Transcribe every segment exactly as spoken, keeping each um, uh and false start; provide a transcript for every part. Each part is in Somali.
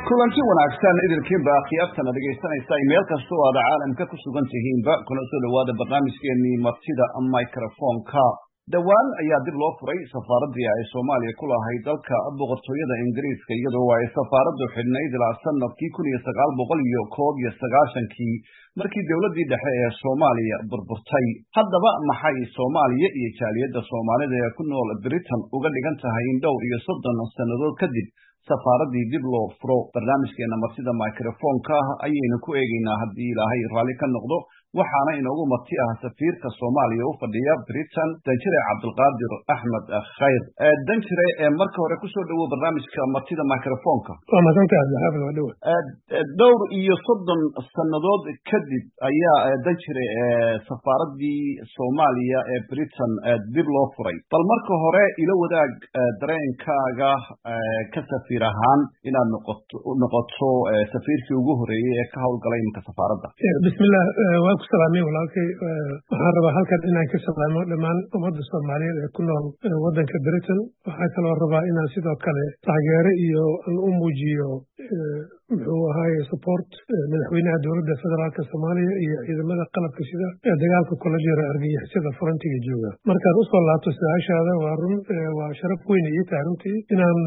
kulanti wanaagsan idilkiinba akhyaartana dhegaysanaysa meel kasta oo aad caalamka ku sugan tihiinba kuna soo dhawaada barnaamijkeenii martida microfonka dhowaan ayaa dib loo furay safaaradii ay Soomaaliya ku lahayd dalka boqortooyada Ingiriiska iyadoo ay safaaraddu xidhnayd ilaa sanadkii kun iyo sagaal boqol iyo koob iyo sagaashankii markii dawladdii dhexe ee Soomaaliya burburtay. Haddaba maxay Soomaaliya iyo jaaliyadda Soomaalida ee ku nool Britain uga dhigan tahay in dhowr iyo soddon sannadood kadib safaaradii dib loo furo? Barnaamijkeena martida microfonka ayaynu ku eegaynaa haddii Ilaahay raalli ka noqdo, waxaana inoogu marti ah safiirka Soomaaliya u fadhiya Britain Danjire Cabdulqaadir Axmed Khayr. Danjire, marka hore ku soo dhawow barnaamijka martida microfonka. waa masantahay xaafid waa dhaw dhowr iyo soddon sannadood kadib ayaa Danjire safaaradii Soomaaliya ee Britain dib loo furay. Bal marka hore ila wadaag dareenkaaga ka safiir ahaan inaad noqoto noqoto safiirkii ugu horeeyay ee ka howlgalay imka safaaradda. bismillah waa ku salaamay walaalkay. waxaan rabaa halkan inaan ka salaamo dhammaan ummadda Soomaaliyeed ee ku nool waddanka Britain. waxaa kaloo rabaa inaan sidoo kale taageero iyo u muujiyo muxuu ahaaye support madaxweynaha dowladda federaalka Soomaaliya iyo ciidamada qalabka sida ee dagaalka kula jira argagixisada frontiga jooga. markaan usoo laabto su-aashaada, waa run waa sharaf weyn ii tahay runtii inaan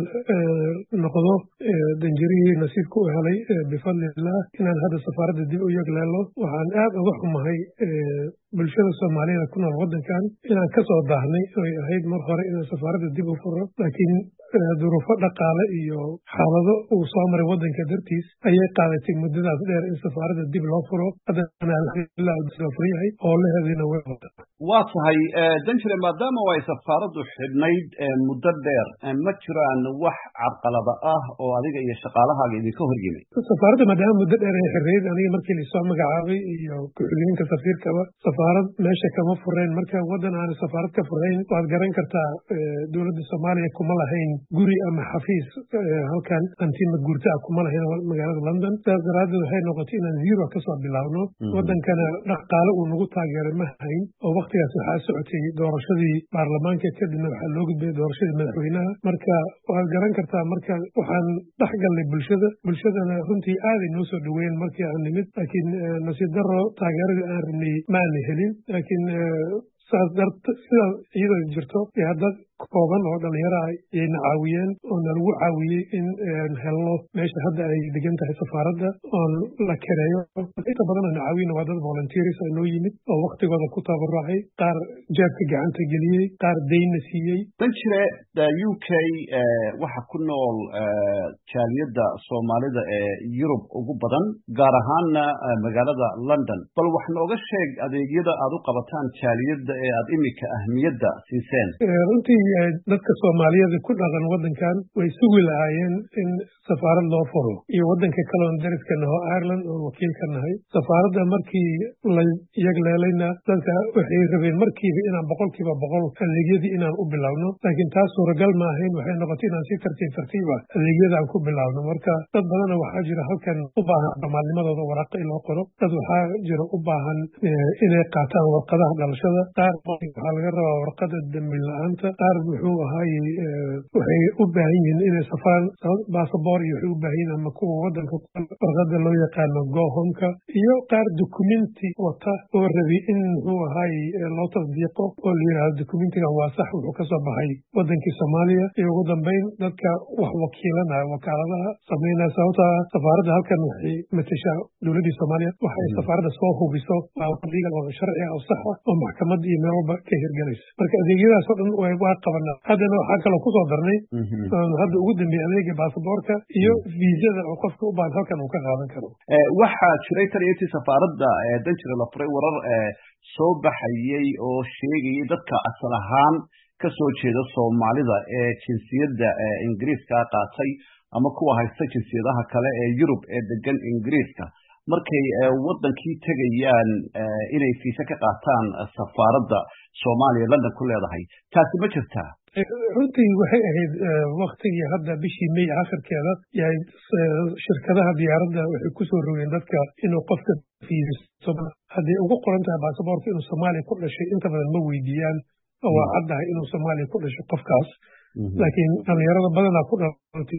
noqdo danjirihii nasiibka u helay bifadlillah inaan hadda safaaradda dib u yegleelo. waxaan aad uga xumahay bulshada Soomaaliyeed ku nool waddankan inaan ka soo daahnay oy ahayd mar hore inaan safaaradda dib u furo, laakiin duruufo dhaqaale iyo xaalado uu soo maray waddanka dartiis ayay qaadatay muddadaas dheer in safaaradda dib loo furo. haddana alxamdulillah loo furyahay oo la hedina way wada. waa tahay Danjire, maadaama ay safaaraddu xidhnayd muddo dheer, ma jiraan wax carqalada ah oo adiga iyo shaqaalahaaga idinka hor yimid? safaaradda maadaama muddo dheer ay xirreyd, aniga markii laisoo magacaabay iyo ku-xigeenka safiirkaba safaarad meesha kama fureen. marka waddan aan safaarad ka furayn, waad garan kartaa dowladda Soomaaliya kuma lahayn guri ama xafiis halkan antima guurta ah kuma lahayn magaalada London. sidaas daraaddeed waxay noqotay inaan zero kasoo bilaabno. waddankana dhaqaale uu nagu taageeray ma hayn, oo waktigaas waxaa socotay doorashadii baarlamaanka, kadibna waxaa loo gudbay doorashadii madaxweynaha. marka waad garan kartaa, marka waxaan dhex galnay bulshada bulshadana runtii aaday noo soo dhaweeyeen markii aan nimid, laakiin nasiib darro taageeradii aan rabnay ma aanay helin. laakiin saas darta sidaas iyadoo jirto ee dad kooban oo dhalinyaro ah ayayna caawiyeen oo nalagu caawiyey in helno meesha hadda ay degan tahay safaaradda oon la kereeyo. inta badan ana caawiyna waa dad volunteers oo noo yimid oo waktigooda ku tabarucay, qaar jeebka gacanta geliyey, qaar daynna siiyey. Danjire, U K waxa ku nool jaaliyadda Soomaalida ee Yurub ugu badan, gaar ahaanna magaalada London. bal wax nooga sheeg adeegyada aad u qabataan jaaliyadda ee aad imika ahmiyadda siiseen. runtii dadka Soomaaliyeed ku dhaqan waddankan way sugi lahaayeen in safaarad loo furo, iyo waddanka kale oo dariska naho Ireland oo wakiil ka nahay. safaaradda markii la yegleelayna dadka waxay rabeen markiiba inaan boqolkiiba boqol adeegyadii inaan u bilaabno, laakiin taas suuragal ma ahayn. waxay noqotay inaan si tartiib tartiiba adeegyadaan ku bilaabno. marka dad badana waxaa jira halkan u baahan soomaalnimadooda waraaqo in loo qoro, dad waxaa jira u baahan inay qaataan warqadaha dhalashada, qaar waxaa laga rabaa warqada dambi la-aanta, qaar muxuu ahaaye waxay u baahan yihiin inay safraan basaboor iyo waxay u baahan yihiin ama kuwa waddanka warqada loo yaqaano go homeka, iyo qaar dukumenti wata oo rabi in muxuu ahaaye loo tasdiiqo oo la yidhaahdo dukumentigan waa sax, wuxuu kasoo baxay waddankii Soomaaliya. iyo ugu dambeyn dadka wax wakiilanaya wakaaladaha sameynaya, sababtaa safaaradda halkan waxay matashaa dowladdii Soomaaliya. waxay safaaradda soo hubiso waa legal oo sharci ah oo sax ah oo maxkamad iyo meel walba ka hirgelaysa. marka adeegyadaas oo dhan waa qabanaa. haddana waxaa kaloo kusoo darnay hadda ugu dambeeyay adeega baasaboorka iyo viisada oo qofka u baahan halkan uu ka qaadan karo. waxaa jiray tan iyo intii safaaradda Danjire la furay warar soo baxayay oo sheegayay dadka asal ahaan ka soo jeeda Soomaalida ee jinsiyadda Ingiriiska qaatay ama kuwa haysta jinsiyadaha kale ee Yurub ee degan Ingiriiska, markay waddankii tegayaan inay fiisa ka qaataan safaaradda Soomaaliya London ku leedahay. taasi ma jirtaa? runtii waxay ahayd waktigii hadda bishii May aakhirkeeda yahay shirkadaha diyaaradda waxay ku soo rogeen dadka inuu qofka fiidisto haddii ugu qoran tahay baasaboorka inuu Soomaaliya ku dhashay, inta badan ma weydiiyaan waa caddahay inuu Soomaaliya ku dhashay qofkaas. laakiin dhalinyarada badanaa ku dhalatay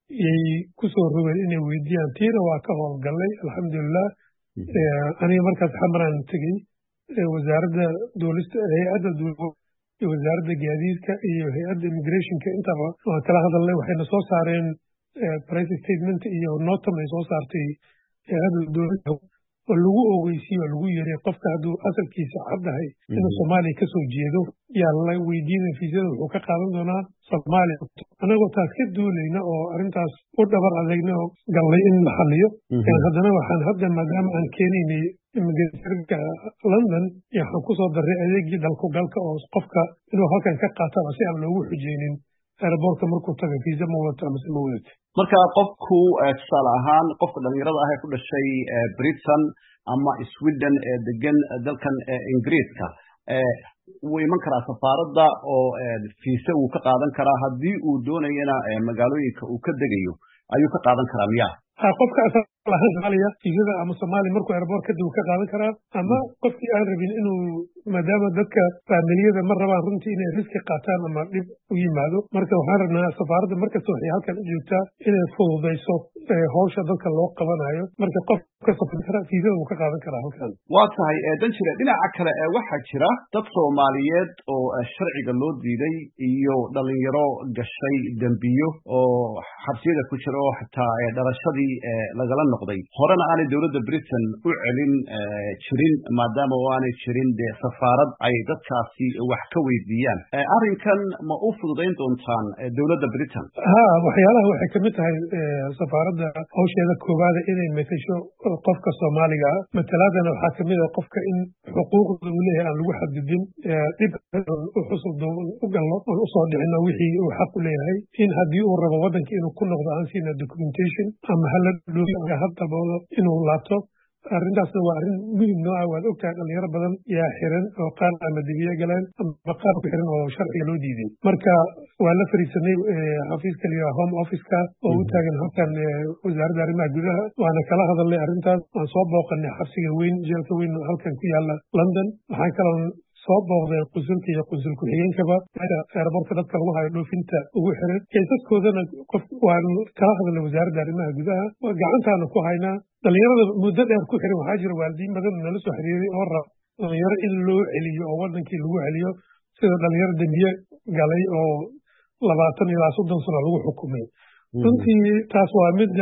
yay kusoo rogeen inay weydiiyaan tiina waa ka howlgallay alxamdulilah. aniga markaas xamaraan tegey wasaaradda duulista hay-adda iyo wasaaradda gaadiidka iyo hay-adda immigrationka intaba waan kala hadalnay waxayna soo saareen price statement iyo notam ay soo saartay hay-adda dowladda oo lagu ogeysiiyo oo lagu yiri qofka hadduu asalkiisa caddahay inuu soomaaliya kasoo jeedo yaa la weydiinaya fiisada wuxuu ka qaadan doonaa soomaaliya anagoo taas ka duulayna oo arrintaas u dhabar adegna oo gallay in la xaliyo haddana waxaan hadda maadaama aan keenaynay immigrationka london iyo waxaan kusoo darray adeegii dalku galka oo qofka inuu halkan ka qaataba si aan loogu xujeynin airbortka markuu taga fiisa ma wadato amase ma wadato. marka qofku tusaale ahaan qofka dhalinyarada ah ee ku dhashay britain ama sweden ee degan dalkan ingiriiska wuu iman karaa safaaradda oo fiisa uu ka qaadan karaa haddii uu doonayana magaalooyinka uu ka degayo ayuu ka qaadan karaa miya? qofka asal ahaan Soomaaliya fiisada ama Soomaali markuu airport ka dib ka qaadan karaa ama qofkii aan rabin inuu maadaama dadka faamiliyada ma rabaan runtii inay riski qaataan ama dhib u yimaado marka waxaan rabnaa safaaradda markasta waxay halkan u joogtaa inay fududayso hawsha dadka loo qabanayo marka qofka safar kara fiisada uu ka qaadan karaa halkan. waa tahay dan jira dhinaca kale waxaa jira dad Soomaaliyeed oo sharciga loo diiday iyo dhalinyaro gashay dambiyo oo xabsiyada ku jira oo xitaa dhalashadii lagala noqday horena aanay dowladda Britain u celin jirin maadaama oo aanay jirin dee safaarad ay dadkaasi wax ka weydiiyaan arrinkan ma u fududayn doontaan dowladda Britain? ha waxyaalaha waxay kamid tahay safaaradda hawsheeda koowaad inay matasho qofka Soomaaliga matalaadana waxaa kamid ah qofka in xuquuqda uu leeyahay aan lagu xadidin dhib u xusul u galno oo soo dhicino wixii uu xaq u leeyahay in haddii uu rabo waddanka inuu ku noqdo aan siina documentation ama hala dhoofiga hadaboodo inuu laabto arrintaasna waa arrin muhiim noo ah waad ogtahay dhalinyaro badan yaa xiran oo qaar ama dibiye galeen ama qaar ku xiran oo sharciga loo diiday marka waa la fariisanay xafiiska liya home officeka oo u taagan halkan wasaaradda arrimaha gudaha waana kala hadalnay arrintaas waan soo booqanay xabsiga weyn jeelka weyn halkan ku yaala London waxaan kaloo soo booqday qunsulka iyo qunsul ku-xigeenkaba airportka dadka lagu hayo dhoofinta ugu xiran kaysaskoodana qof waan kala hadalnay wasaaradda arrimaha gudaha gacantaana ku haynaa dhalinyarada muddo dheer ku xiran waxaa jira waalidiin badan nala soo xiriiray oo rab dhalinyaro in loo celiyo oo wadankii lagu celiyo sida dhalinyaro dembiye galay oo labaatan ilaa soddon sano lagu xukumay runtii taas waa midda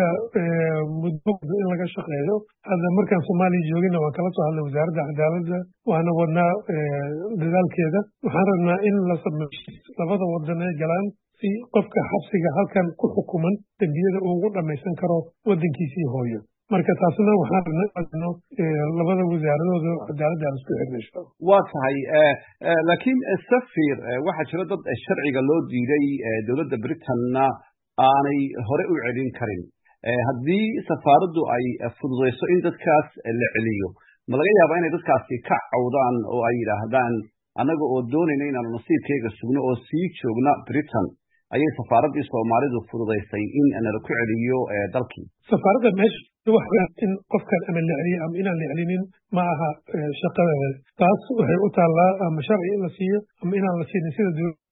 muddo in laga shaqeeyo hadda markaan Soomaaliya joogina waan kala soo hadlay wasaaradda cadaaladda waana wadnaa dadaalkeeda waxaan rabnaa in la sameeyo labada wadan ay galaan si qofka xabsiga halkan ku xukuman dembiyada uu ugu dhamaysan karo wadankiisii hooyo marka taasna waxaan rabnaa labada wasaaradooda cadaaladda aan isku xirnayso. waa tahay laakiin safir waxaa jira dad sharciga loo diiday dowladda Britain-na aanay hore u celin karin haddii safaaraddu ay fududayso in dadkaas la celiyo ma laga yaabaa inay dadkaasi ka cawdaan oo ay yidhaahdaan annaga oo doonayna inaanu nasiibkayga sugno oo sii joogna Britain ayay safaaraddii Soomaalidu fududaysay in nala ku celiyo dalkii? safaaradda meesha waxa in qofkan ama la celiyo ama inaan la celinin ma aha shaqadeeda taas waxay u taallaa ama sharci in la siiyo ama inaan la siinin sida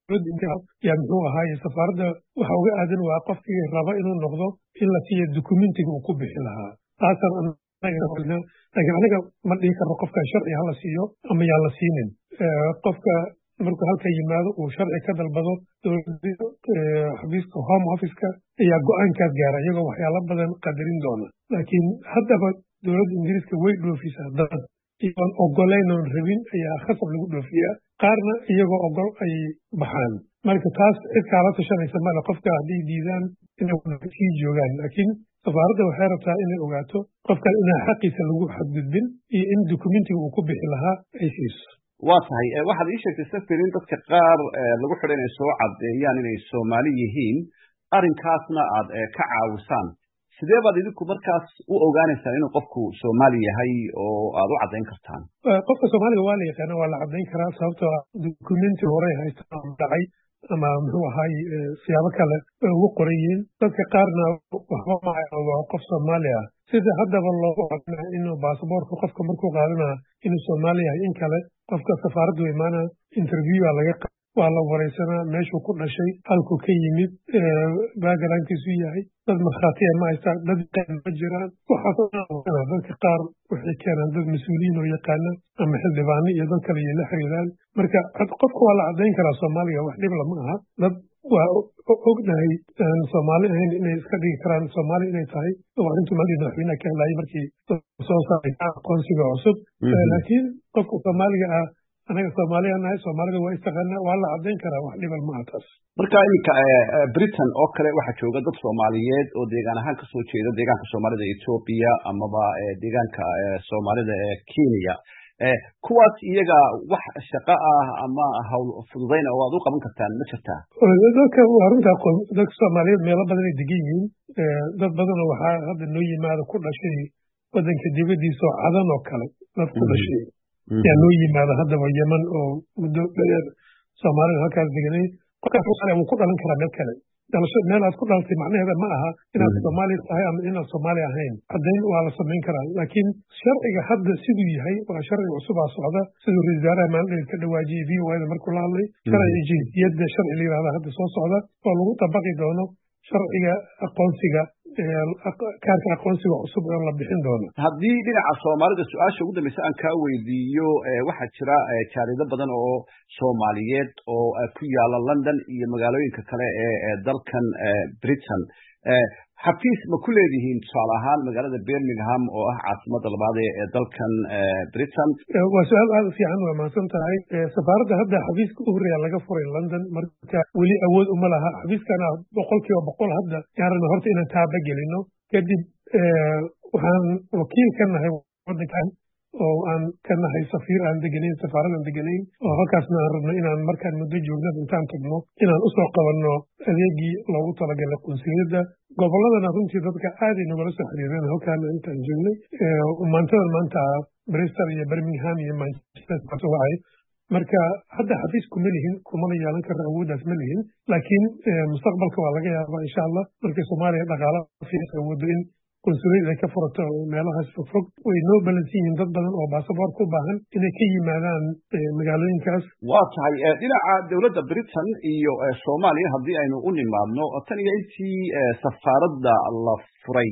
yaa muxuu ahaaye safaaradda waxa uga aadan waa qofkii raba inuu noqdo in la siiyo dokumentiga uu ku bixi lahaa taasaan laakiin aniga ma dhihi karno qofkan sharci hala siiyo ama yaan la siinin qofka markuu halka yimaado uu sharci ka dalbado xafiiska home officeka ayaa go-aankaas gaara iyagoo waxyaalo badan qadarin doona laakiin haddaba dowladda ingiriiska way dhoofisaa dad iyoon ogoleyn oon rabin ayaa khasab lagu dhoofiyaa qaarna iyagoo ogol ay baxaan marka taas cid kaala tashanaysa male qofka hadday diidaan inay sii joogaan laakiin safaaradda waxay rabtaa inay ogaato qofkan inaan xaqiisa lagu xadgudbin iyo in dokumentiga uu ku bixi lahaa ay siiso. waa tahay waxaad ii sheegtay safir in dadka qaar lagu xidhay inay soo caddeeyaan inay Soomaali yihiin arrinkaasna aad ka caawisaan sidee baad idinku markaas u ogaanaysaan inuu qofku Soomaali yahay oo aad u caddayn kartaan? qofka Soomaaliga waa la yaqaana waa la caddayn karaa sababtoo ah dokumenti hore haystaan dhacay ama muxuu ahaay siyaabo kale ugu qoran yihiin dadka qaarna waxba maaha waa qof Soomaali ah sida haddaba loogu caddaynaa inuu baasaboorka qofka markuu qaadanaa inuu Soomaali yahay in kale qofka safaaraddu imaana interview laga waa la wareysanaa meeshuu ku dhashay halkuu ka yimid backgroundkiisu yahay dad markhaatiya ma haystaan dad ma jiraan waxaas dadka qaar waxay keenaan dad mas-uuliyiin oo yaqaana ama xildhibaano iyo dad kale iyo la xiriiraan marka qofka waa la caddayn karaa soomaaliga wax dhib lama aha dad waa ognahay aan soomaali ahayn inay iska dhigi karaan soomaali inay tahay oo arrintu maalii madaxweynaha ka hadlayay markii soo saaray aqoonsiga cusub laakiin qofka soomaaliga ah anaga soomaaliya nahay soomaalida waa istaqaanaa waa la caddayn karaa wax dhibal ma aha taas marka iminka britain oo kale waxaa jooga dad soomaaliyeed oo deegaan ahaan kasoo jeeda deegaanka soomaalida etoobiya amaba deegaanka soomaalida ee kenya kuwaas iyaga wax shaqo ah ama hawl fududayna oo aad u qaban kartaan ma jirtaa dadka waa runtaa dadka soomaaliyeed meelo badan ay degan yihiin dad badanoo waxaa hadda noo yimaada ku dhashay wadanka dibadiisa oo cadan oo kale dad ku dhashay yaa noo yimaada haddaba yeman oo muddo dheer soomaalida halkaas deganay qofkaas soomaaliya wuu ku dhalan karaa meel kale dhalasho meel aad ku dhalatay macnaheeda ma aha inaad soomaali tahay ama inaad soomaali ahayn caddayn waa la samayn karaa laakiin sharciga hadda siduu yahay waa sharciga cusubaa socda siduu ra-isul wasaaraha maalin ka dhawaajiyey v o a da markuu la hadlay sharciga jinsiyadda sharci la yihahda hadda soo socda oo lagu dabaqi doono sharciga aqoonsiga kaarka aqoonsiga cusub oo la bixin doono haddii dhinaca soomaalida su-aasha ugu dambeysa aan kaa weydiiyo waxaa jira jaarido badan oo soomaaliyeed oo ku yaala london iyo magaalooyinka kale ee dalkan britain xafiis ma ku leedihiin tusaale ahaan magaalada birmingham oo ah caasimada labaad ee dalkan britain waa su-aal aada u fiican waa mahadsan tahay safaaradda hadda xafiiska u horeeya laga furay london marka weli awood uma laha xafiiskana boqol kiiba boqol hadda yaarana horta inaan taaba gelino kadib waxaan wakiil ka nahay wadankan oo aan ka nahay safiir aan deganayn safaarad aan deganayn oo halkaasna aan rabno inaan markaan muddo joognada intaan tagno inaan usoo qabanno adeegii loogu talagalay qunsuliyadda gobolladana runtii dadka aaday nagala soo xiriireen halkaana intaan joognay maantadan maanta bristol iyo birmingham iyo manchester waay marka hadda xafiis kuma lihin kumana yeelan karna awooddaas ma lihin laakiin mustaqbalka waa laga yaabaa insha allah markii soomaaliya dhaqaala fiican awoodo in qunsuliyad ay ka furato meelahaas fogfog way noo balansan yihiin dad badan oo baasaboorka u baahan inay ka yimaadaan magaalooyinkaas waa tahay dhinaca dowladda britain iyo soomaaliya haddii aynu u nimaadno tan iyo intii safaaradda la furay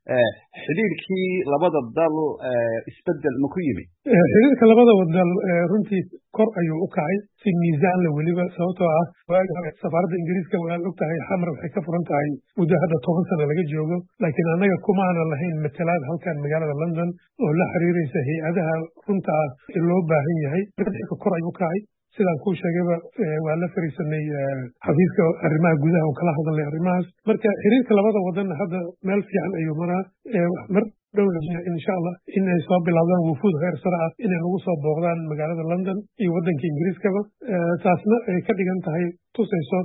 xidhiirkii labada dal isbedel ma ku yimid xidhiirka labada dal runtii kor ayuu u kacay si miisaanla weliba sababtoo ah waagi hore safaaradda ingiriiska waad og tahay xamar waxay ka furan tahay muddo hadda toban sano laga joogo laakiin annaga kuma aanan lahayn matalaad halkan magaalada london oo la xiriiraysa hay-adaha runta ah ee loo baahan yahay xidhiirka kor ayuu u kacay sidaan kuu sheegayba waa la fariisanay xafiiska arrimaha gudaha oo kala hadalnay arrimahaas marka xiriirka labada wadanna hadda meel fiican ayuu maraa mar dhow insha allah in ay soo bilaabdaan wufuud heer sare ah inay nagu soo booqdaan magaalada london iyo waddanka ingiriiskaba taasna ay ka dhigan tahay tusayso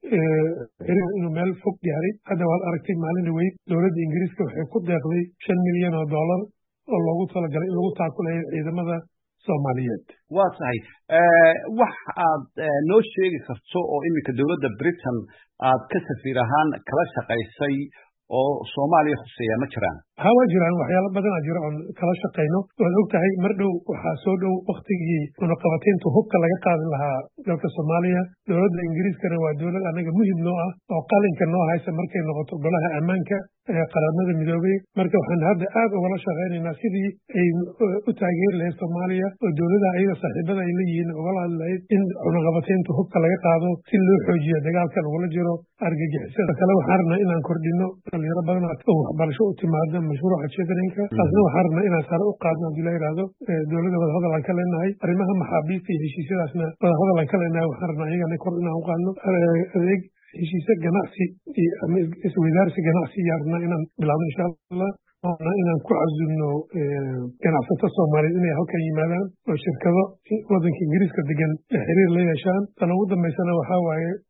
xiriir inuu meel fog gaaray hadda waad aragtay maalin dhaweyd dowladda ingiriiska waxay ku deeqday shan milyan oo dollar oo loogu talagalay in lagu taakulayo ciidamada soomaaliyeed waa tahay wax aad noo sheegi karto oo iminka dowladda britain aad ka safiir ahaan kala shaqaysay oo soomaaliya khuseeya ma jiraan ha waa jiraan waxyaalo badanaa jira oon kala shaqayno waad og tahay mar dhow waxaa soo dhow waktigii cunaqabataynta hubka laga qaadi lahaa dalka soomaaliya dowladda ingiriiskana waa dowlad annaga muhim noo ah oo qalinka noo haysa markay noqoto golaha ammaanka ee qaramada midoobay marka waxaan hadda aad ugala shaqaynaynaa sidii ay u taageeri lahayd soomaaliya oo dowladaha ayaga saaxiibada ay leeyihiin ugala hadli lahayd in cunaqabataynta hubka laga qaado si loo xoojiyo dagaalka lagula jiro argagixisada kale waxaan rabnaa inaan kordhino dhalinyaro badan oo waxbarasho u timaada mashruuca childrenka taasna waxaan rabnaa inaan sare u qaadno haddii la yidhaahdo dowladda wadahadal aan ka leenahay arrimaha maxaabiista iyo heshiisyadaasna wadahadal aan ka leenahay waxaan rabnaa iyagana kor inaan u qaadno adeeg heshiise ganacsi ama isweydaarsi ganacsi iyo rabnaa inaan bilaabno insha allah waana inaan ku cazumno ganacsato soomaaliyeed inay halkan yimaadaan oo shirkado waddanka ingiriiska degan xiriir la yeeshaan tan ugu dambaysana waxaa waaye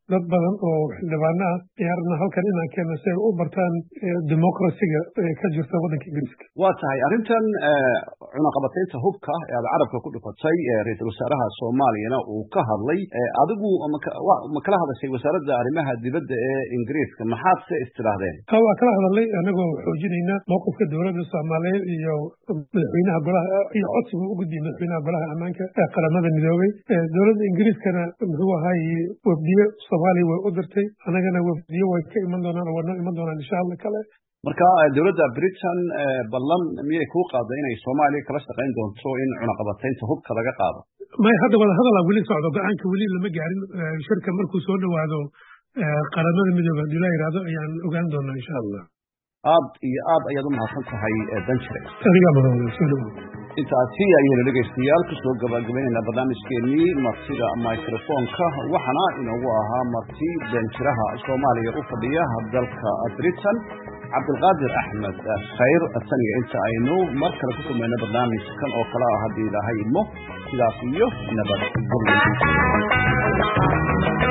dad badan oo xildhibaano ah ayaarna halkan inaan keeno si ay u bartaan dimuqrasiga ka jirta waddanka ingiriiska. waa tahay arrintan cunaqabataynta hubka ee aad carabka ku dhufatay ra-iisul wasaaraha soomaaliyana uu ka hadlay adigu ma kala hadashay wasaaradda arrimaha dibadda ee ingiriiska maxaad se istidhaahdeen? waa kala hadalnay anagoo xoojinayna mowqifka dowladda soomaaliyeed iyo madaxweynaha golaha iyo codsiga u gudbiyay madaxweynaha golaha ammaanka ee qaramada midoobay. dowladda ingiriiskana muxuu ahaay wafdiye soomaaliya way u dirtay anagana wafdiye way ka iman doonaan oo wadnoo iman doonaan insha allah kale. marka dowladda britain ballan miyay kuu qaaday inay soomaaliya kala shaqayn doonto in cunaqabataynta hubka laga qaado? may hadda wada hadalaa weli socdo go-aanka weli lama gaarin. shirka markuu soo dhawaado qaramada midoobe haddii la yidhaahdo ayaan ogaan doonaa insha allah. aad iyo aad ayaad u mahadsan tahay danjire. adigaa madooda soo dhawow. intaasi ayaynu dhegaystayaal kusoo gabagabaynaynaa barnaamijkeenii martida microfonka waxaana inoogu ahaa marti danjiraha soomaaliya u fadhiya dalka britain cabdilqaadir axmed khayr. taniga inta aynu mar kale ku samayno barnaamijkan oo kale ah haddii ilaahay idmo sidaas iyo nabad.